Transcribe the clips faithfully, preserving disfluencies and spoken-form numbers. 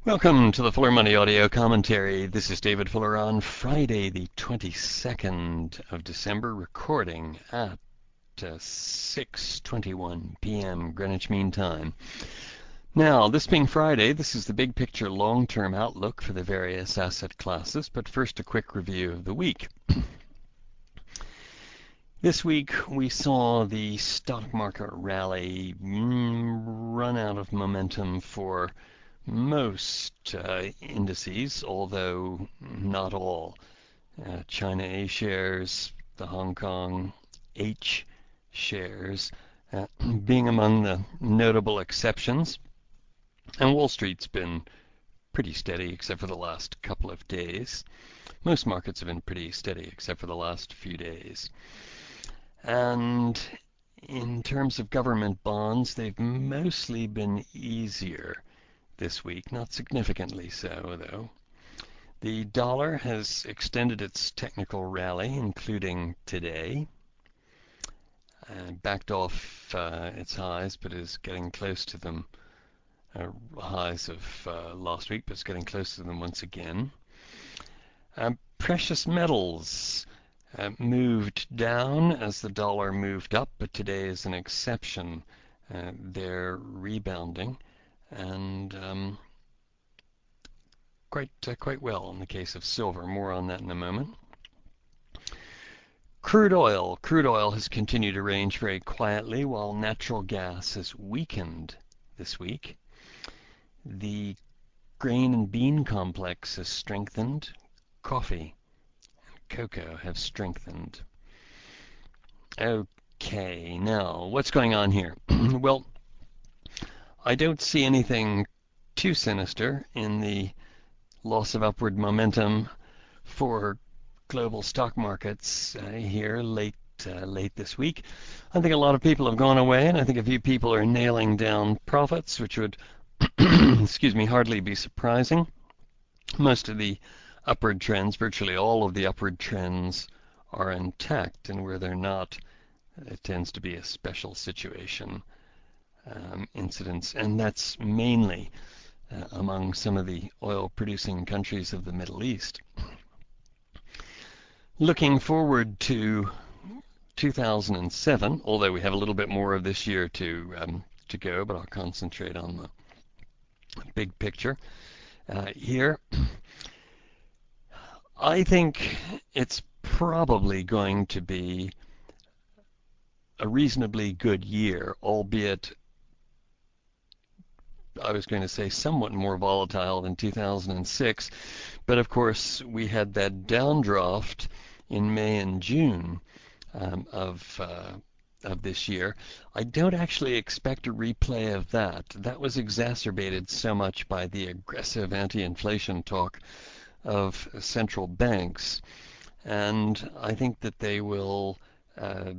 Welcome to the Fuller Money Audio Commentary. This is David Fuller on Friday, the twenty-second of December, recording at uh, six twenty-one p m Greenwich Mean Time. Now, this being Friday, this is the big picture long-term outlook for the various asset classes, but first a quick review of the week. This week we saw the stock market rally mm, run out of momentum for most uh, indices, although not all. Uh, China A shares, the Hong Kong H shares uh, being among the notable exceptions. And Wall Street's been pretty steady except for the last couple of days. Most markets have been pretty steady except for the last few days. And in terms of government bonds, they've mostly been easier this week, not significantly so, though. The dollar has extended its technical rally, including today. Uh, backed off uh, its highs, but is getting close to them. Uh, highs of uh, last week, but it's getting close to them once again. Uh, precious metals uh, moved down as the dollar moved up, but today is an exception. Uh, they're rebounding, and um, quite uh, quite well in the case of silver. More on that in a moment. Crude oil. Crude oil has continued to range very quietly while natural gas has weakened this week. The grain and bean complex has strengthened. Coffee and cocoa have strengthened. Okay, now what's going on here? Well, I don't see anything too sinister in the loss of upward momentum for global stock markets uh, here late uh, late this week. I think a lot of people have gone away, and I think a few people are nailing down profits, which would, excuse me, hardly be surprising. Most of the upward trends, virtually all of the upward trends, are intact, and where they're not, it tends to be a special situation um, incidents, and that's mainly uh, among some of the oil-producing countries of the Middle East. Looking forward to two thousand seven, although we have a little bit more of this year to um, to go, but I'll concentrate on the big picture uh, here. I think it's probably going to be a reasonably good year, albeit I was going to say somewhat more volatile than two thousand six, but of course we had that downdraft in May and June um, of uh, of this year. I don't actually expect a replay of that. That was exacerbated so much by the aggressive anti-inflation talk of central banks, and I think that they will uh,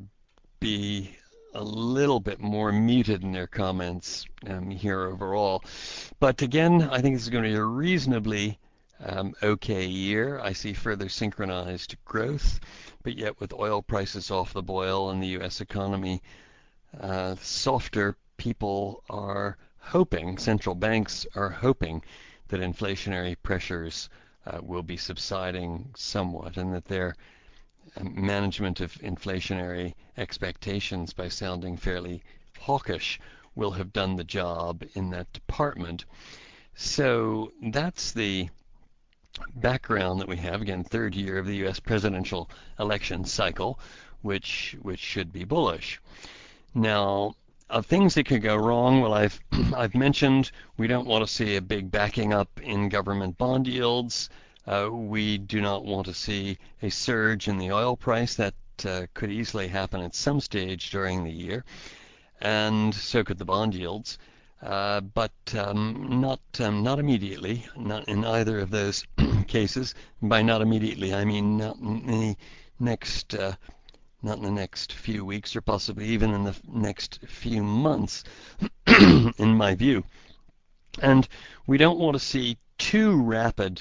be a little bit more muted in their comments um, here overall. But again, I think this is going to be a reasonably um, okay year. I see further synchronized growth, but yet with oil prices off the boil and the U S economy uh, softer, people are hoping, central banks are hoping that inflationary pressures uh, will be subsiding somewhat, and that their management of inflationary expectations by sounding fairly hawkish will have done the job in that department. So that's the background that we have. Again, third year of the U S presidential election cycle, which which should be bullish. Now, of things that could go wrong, well, I've I've mentioned we don't want to see a big backing up in government bond yields. Uh, we do not want to see a surge in the oil price. That uh, could easily happen at some stage during the year, and so could the bond yields, uh, but um, not um, not immediately. Not in either of those cases. By not immediately, I mean not in the next. Uh, not in the next few weeks, or possibly even in the next few months, in my view. And we don't want to see too rapid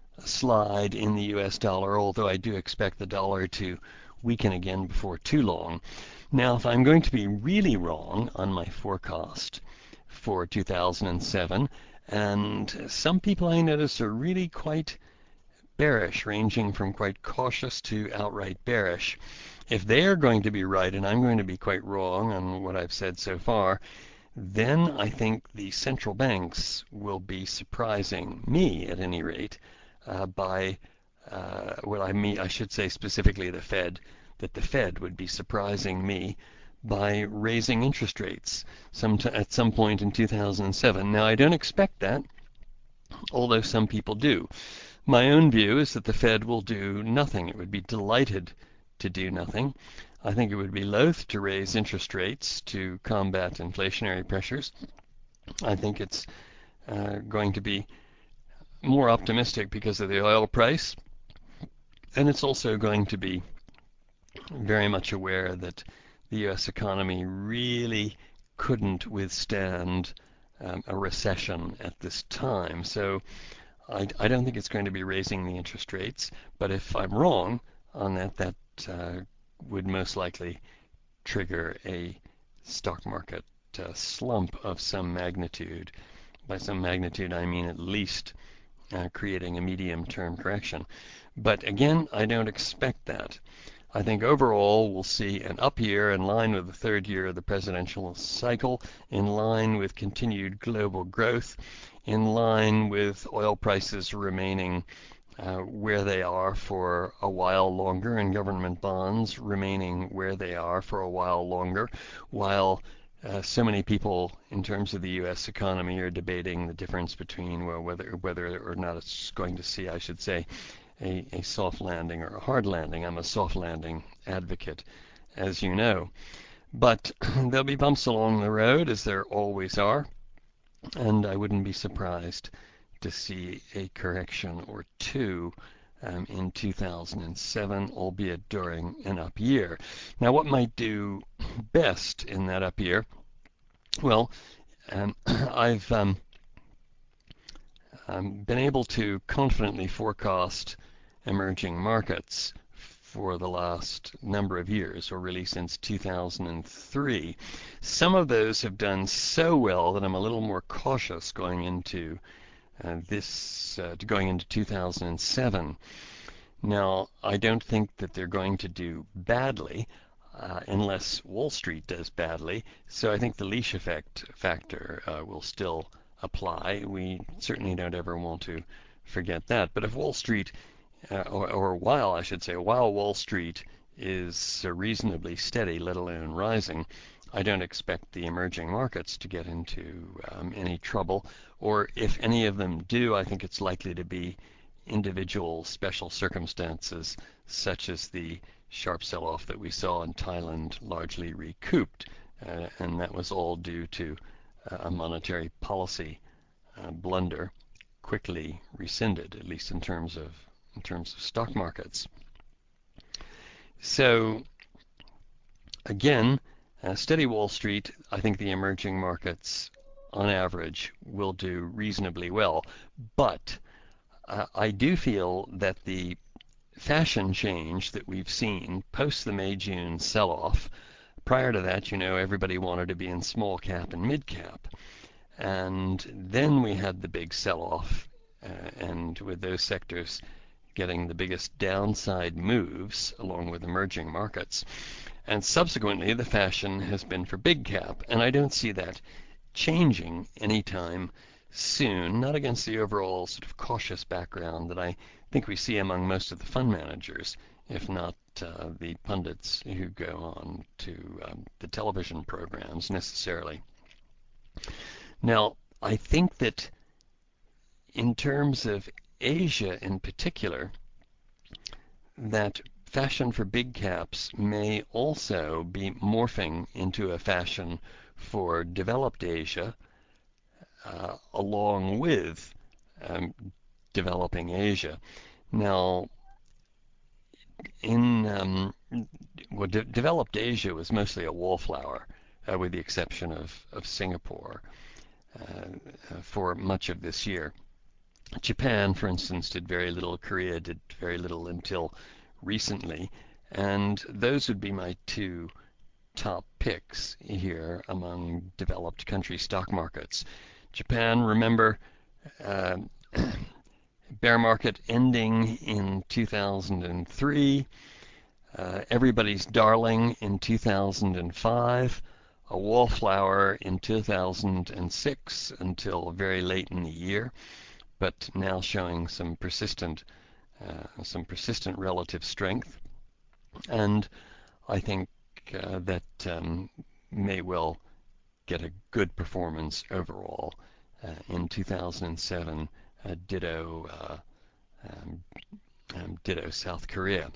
slide in the U S dollar, although I do expect the dollar to weaken again before too long. Now, if I'm going to be really wrong on my forecast for two thousand seven, And some people I notice are really quite bearish, ranging from quite cautious to outright bearish. If they are going to be right and I'm going to be quite wrong on what I've said so far, then I think the central banks will be surprising me, at any rate, uh, by, uh, well, I mean, I should say specifically the Fed, that the Fed would be surprising me by raising interest rates some t- at some point in two thousand seven. Now, I don't expect that, although some people do. My own view is that the Fed will do nothing. It would be delighted to do nothing. I think it would be loath to raise interest rates to combat inflationary pressures. I think it's uh, going to be more optimistic because of the oil price, and it's also going to be very much aware that the U S economy really couldn't withstand um, a recession at this time. So I, I don't think it's going to be raising the interest rates, but if I'm wrong on that, that uh, would most likely trigger a stock market uh, slump of some magnitude. By some magnitude, I mean at least uh, creating a medium-term correction. But again, I don't expect that. I think overall we'll see an up year in line with the third year of the presidential cycle, in line with continued global growth, in line with oil prices remaining uh, where they are for a while longer, and government bonds remaining where they are for a while longer, while uh, so many people in terms of the U S economy are debating the difference between well, whether whether or not it's going to see, I should say, a, a soft landing or a hard landing. I'm a soft landing advocate, as you know. But there'll be bumps along the road, as there always are, and I wouldn't be surprised to see a correction or two um, in two thousand seven, albeit during an up year. Now, what might do best in that up year? Well, um, I've um, um, been able to confidently forecast emerging markets for the last number of years, or really since two thousand three. Some of those have done so well that I'm a little more cautious going into uh, this, uh, going into two thousand seven. Now, I don't think that they're going to do badly uh, unless Wall Street does badly. So I think the leash effect factor uh, will still apply. We certainly don't ever want to forget that. But if Wall Street uh, or, or while I should say, while Wall Street is uh, reasonably steady, let alone rising, I don't expect the emerging markets to get into um, any trouble, or if any of them do, I think it's likely to be individual special circumstances, such as the sharp sell-off that we saw in Thailand, largely recouped, uh, and that was all due to uh, a monetary policy uh, blunder, quickly rescinded, at least in terms of in terms of stock markets. So again, uh, steady Wall Street, I think the emerging markets on average will do reasonably well. But uh, I do feel that the fashion change that we've seen post the May-June sell-off, prior to that, you know, everybody wanted to be in small cap and mid cap. And then we had the big sell-off, uh, and with those sectors getting the biggest downside moves along with emerging markets. And subsequently, the fashion has been for big cap, and I don't see that changing anytime soon, not against the overall sort of cautious background that I think we see among most of the fund managers, if not uh, the pundits who go on to um, the television programs necessarily. Now, I think that in terms of Asia in particular, that fashion for big caps may also be morphing into a fashion for developed Asia, uh, along with um, developing Asia. Now, in um, well, de- developed Asia was mostly a wallflower, uh, with the exception of, of Singapore, uh, for much of this year. Japan, for instance, did very little. Korea did very little until recently. And those would be my two top picks here among developed country stock markets. Japan, remember, Uh, bear market ending in two thousand three, uh, everybody's darling in two thousand five, a wallflower in two thousand six until very late in the year, but now showing some persistent, uh, some persistent relative strength. And I think uh, that um, may well get a good performance overall uh, in two thousand seven. Uh, ditto, uh, um, um, ditto South Korea.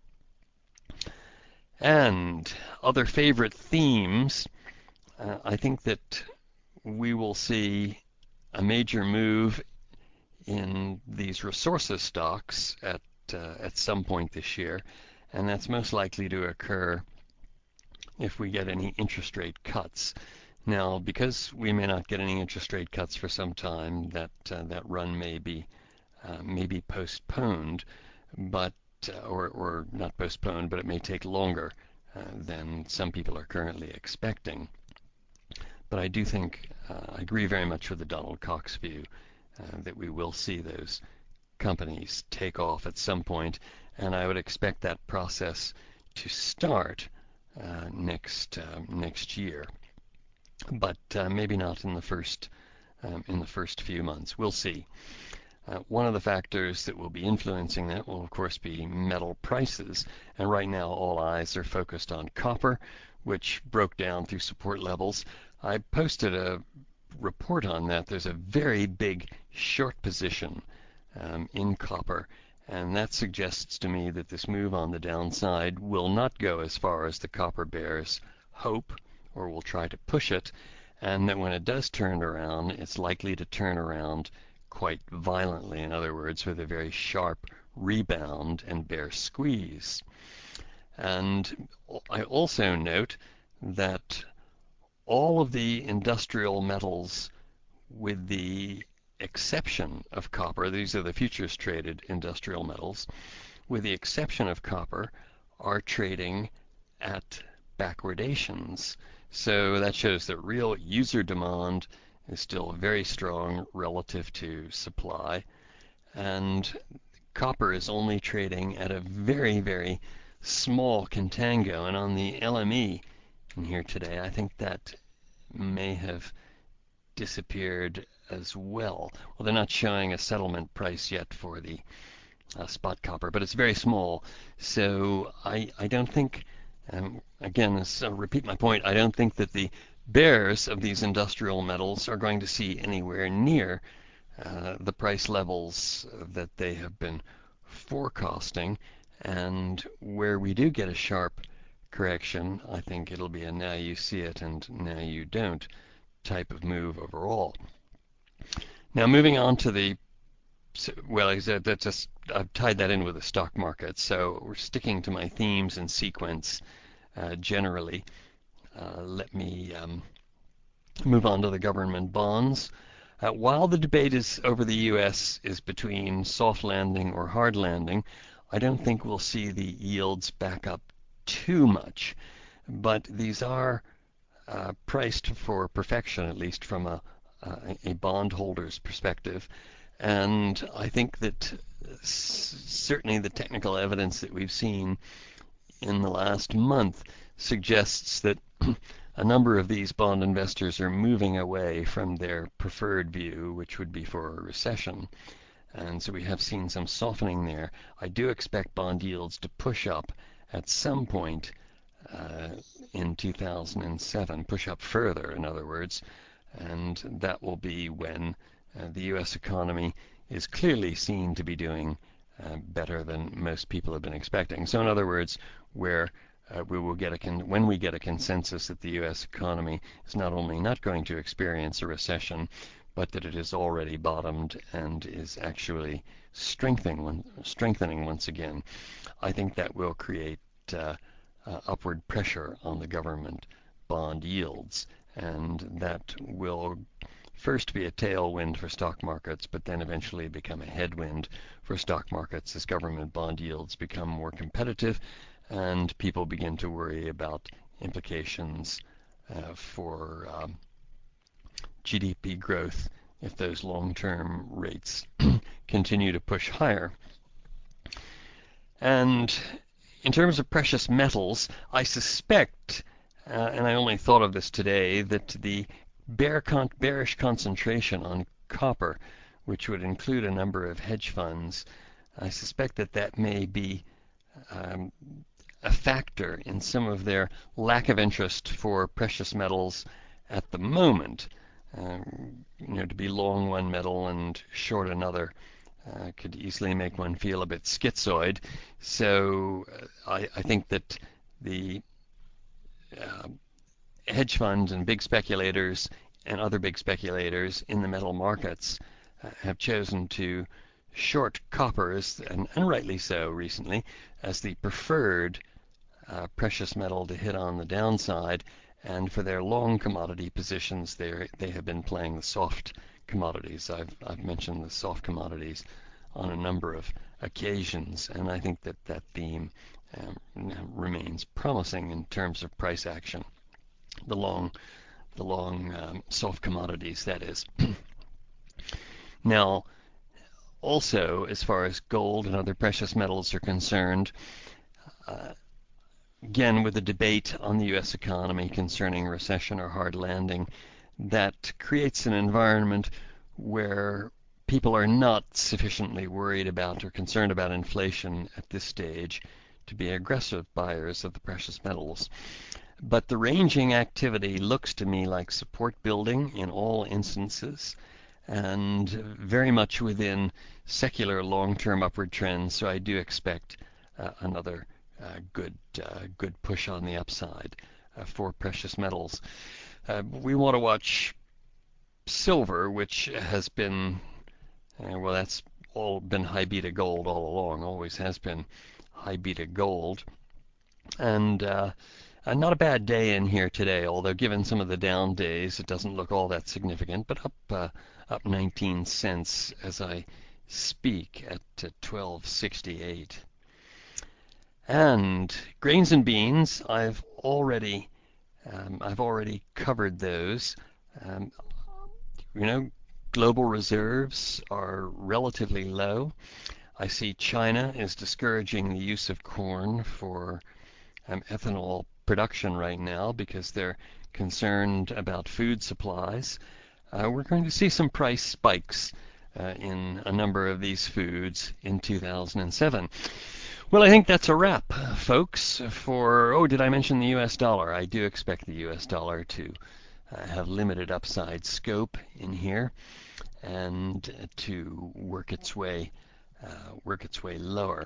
And other favorite themes, uh, I think that we will see a major move in these resources stocks at uh, at some point this year, and that's most likely to occur if we get any interest rate cuts. Now, because we may not get any interest rate cuts for some time, that uh, that run may be uh, may be postponed, but uh, or or not postponed, but it may take longer uh, than some people are currently expecting. But I do think uh, I agree very much with the Donald Cox view uh, that we will see those companies take off at some point, and I would expect that process to start uh, next uh, next year, but uh, maybe not in the first um, in the first few months. We'll see. Uh, one of the factors that will be influencing that will, of course, be metal prices. And right now, all eyes are focused on copper, which broke down through support levels. I posted a report on that. There's a very big short position um, in copper, and that suggests to me that this move on the downside will not go as far as the copper bears hope, or will try to push it, and that when it does turn around, it's likely to turn around quite violently. In other words, with a very sharp rebound and bear squeeze. And I also note that all of the industrial metals, with the exception of copper, these are the futures traded industrial metals, with the exception of copper, are trading at backwardations. So that shows that real user demand is still very strong relative to supply, and copper is only trading at a very, very small contango. And on the L M E in here today, I think that may have disappeared as well. Well, they're not showing a settlement price yet for the uh, spot copper, but it's very small. So I, I don't think, um, again, I'll repeat my point, I don't think that the bears of these industrial metals are going to see anywhere near uh, the price levels that they have been forecasting. And where we do get a sharp correction, I think it'll be a now you see it and now you don't type of move overall. Now moving on to the, well, I said that just I've tied that in with the stock market, so we're sticking to my themes and sequence uh, generally. Uh, let me um, move on to the government bonds. Uh, while the debate is over the U S is between soft landing or hard landing, I don't think we'll see the yields back up too much, but these are uh, priced for perfection, at least from a, uh, a bondholder's perspective. And I think that certainly the technical evidence that we've seen in the last month suggests that a number of these bond investors are moving away from their preferred view, which would be for a recession. And so we have seen some softening there. I do expect bond yields to push up at some point uh, in two thousand seven, push up further, in other words, and that will be when uh, the U S economy is clearly seen to be doing uh, better than most people have been expecting. So in other words, where uh, we will get a con- when we get a consensus that the U S economy is not only not going to experience a recession, but that it has already bottomed and is actually strengthening, strengthening once again, I think that will create uh, uh, upward pressure on the government bond yields, and that will first be a tailwind for stock markets, but then eventually become a headwind for stock markets as government bond yields become more competitive and people begin to worry about implications uh, for um, G D P growth if those long-term rates continue to push higher. And in terms of precious metals, I suspect, uh, and I only thought of this today, that the bear con bearish concentration on copper, which would include a number of hedge funds, I suspect that that may be um, a factor in some of their lack of interest for precious metals at the moment. Um, you know, to be long one metal and short another uh, could easily make one feel a bit schizoid. So uh, I, I think that the uh, hedge funds and big speculators and other big speculators in the metal markets uh, have chosen to short copper, and, and rightly so recently, as the preferred uh, precious metal to hit on the downside. And for their long commodity positions, they they have been playing the soft commodities. I've I've mentioned the soft commodities on a number of occasions, and I think that that theme um, remains promising in terms of price action. The long the long um, soft commodities, that is. Now, also, as far as gold and other precious metals are concerned, uh, again, with the debate on the U S economy concerning recession or hard landing, that creates an environment where people are not sufficiently worried about or concerned about inflation at this stage to be aggressive buyers of the precious metals. But the ranging activity looks to me like support building in all instances, and very much within secular long-term upward trends. So I do expect uh, another uh, good uh, good push on the upside uh, for precious metals. Uh, we want to watch silver, which has been uh, well, that's all been high beta gold all along. Always has been high beta gold, and uh, Uh, not a bad day in here today, although given some of the down days, it doesn't look all that significant, but up uh, up nineteen cents as I speak at uh, twelve sixty-eight. And grains and beans, I've already um, I've already covered those. Um, you know, global reserves are relatively low. I see China is discouraging the use of corn for um, ethanol production right now because they're concerned about food supplies. Uh, we're going to see some price spikes uh, in a number of these foods in two thousand seven. Well, I think that's a wrap, folks, for, oh, did I mention the U S dollar? I do expect the U S dollar to uh, have limited upside scope in here and to work its way uh, work its way lower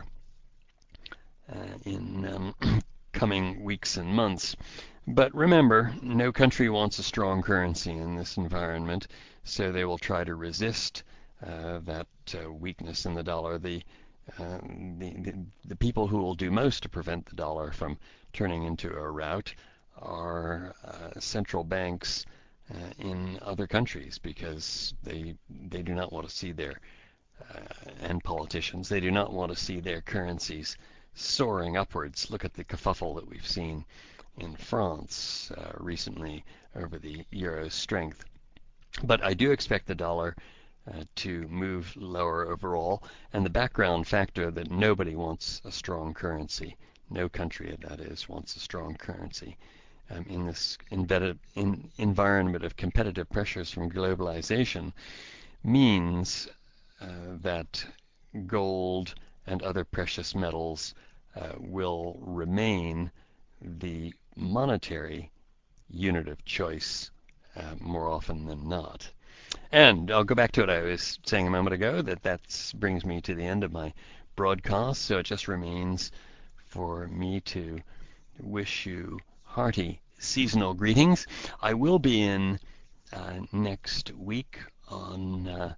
uh, in um, coming weeks and months. But remember, no country wants a strong currency in this environment, so they will try to resist uh, that uh, weakness in the dollar. The, uh, the, the, the people who will do most to prevent the dollar from turning into a rout are uh, central banks uh, in other countries, because they they do not want to see their uh, and politicians, they do not want to see their currencies soaring upwards. Look at the kerfuffle that we've seen in France uh, recently over the euro's strength. But I do expect the dollar uh, to move lower overall, and the background factor that nobody wants a strong currency, no country that is wants a strong currency. Um, in this embedded in environment of competitive pressures from globalization, means uh, that gold and other precious metals uh, will remain the monetary unit of choice uh, more often than not. And I'll go back to what I was saying a moment ago, that that brings me to the end of my broadcast, so it just remains for me to wish you hearty seasonal greetings. I will be in uh, next week on uh,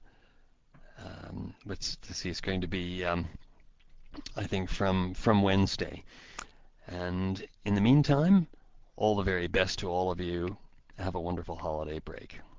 um, let's, let's see, it's going to be um, I think from from Wednesday. And in the meantime, all the very best to all of you. Have a wonderful holiday break.